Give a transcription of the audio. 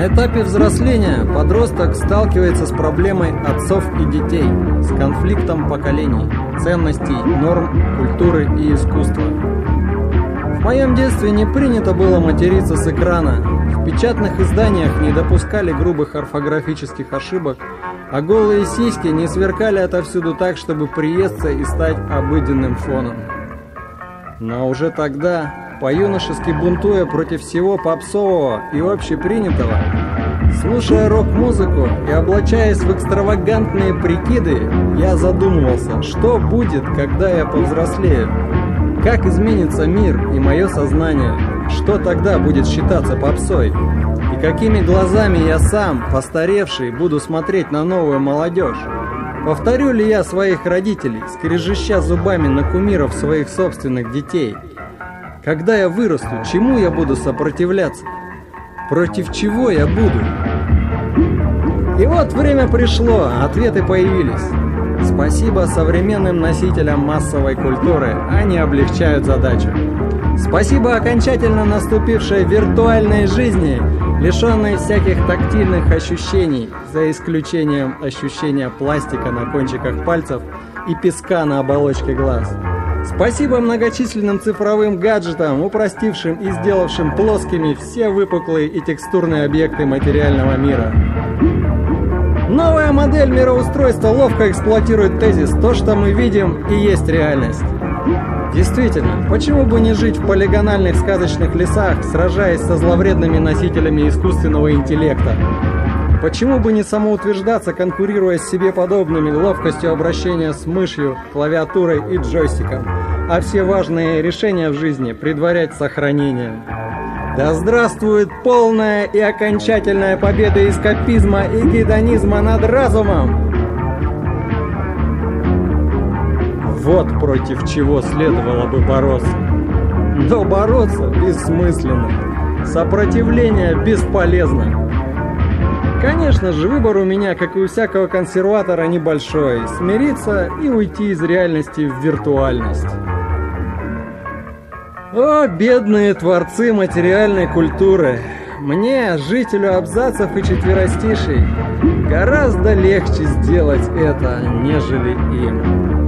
этапе взросления подросток сталкивается с проблемой отцов и детей, с конфликтом поколений, ценностей, норм, культуры и искусства. В моем детстве не принято было материться с экрана, в печатных изданиях не допускали грубых орфографических ошибок, а голые сиськи не сверкали отовсюду так, чтобы приесться и стать обыденным фоном. Но уже тогда, по-юношески бунтуя против всего попсового и общепринятого, слушая рок-музыку и облачаясь в экстравагантные прикиды, я задумывался, что будет, когда я повзрослею, как изменится мир и мое сознание, что тогда будет считаться попсой, и какими глазами я сам, постаревший, буду смотреть на новую молодежь. Повторю ли я своих родителей, скрежеща зубами на кумиров своих собственных детей? Когда я вырасту, чему я буду сопротивляться? Против чего я буду? И вот время пришло, ответы появились. Спасибо современным носителям массовой культуры, они облегчают задачу. Спасибо окончательно наступившей виртуальной жизни, лишенной всяких тактильных ощущений, за исключением ощущения пластика на кончиках пальцев и песка на оболочке глаз. Спасибо многочисленным цифровым гаджетам, упростившим и сделавшим плоскими все выпуклые и текстурные объекты материального мира. Новая модель мироустройства ловко эксплуатирует тезис «то, что мы видим, и есть реальность». Действительно, почему бы не жить в полигональных сказочных лесах, сражаясь со зловредными носителями искусственного интеллекта? Почему бы не самоутверждаться, конкурируя с себе подобными ловкостью обращения с мышью, клавиатурой и джойстиком, а все важные решения в жизни предварять сохранением? Да здравствует полная и окончательная победа эскапизма и гедонизма над разумом! Вот против чего следовало бы бороться. Но бороться бессмысленно. Сопротивление бесполезно. Конечно же, выбор у меня, как и у всякого консерватора, небольшой. Смириться и уйти из реальности в виртуальность. О, бедные творцы материальной культуры! Мне, жителю абзацев и четверостишей, гораздо легче сделать это, нежели им.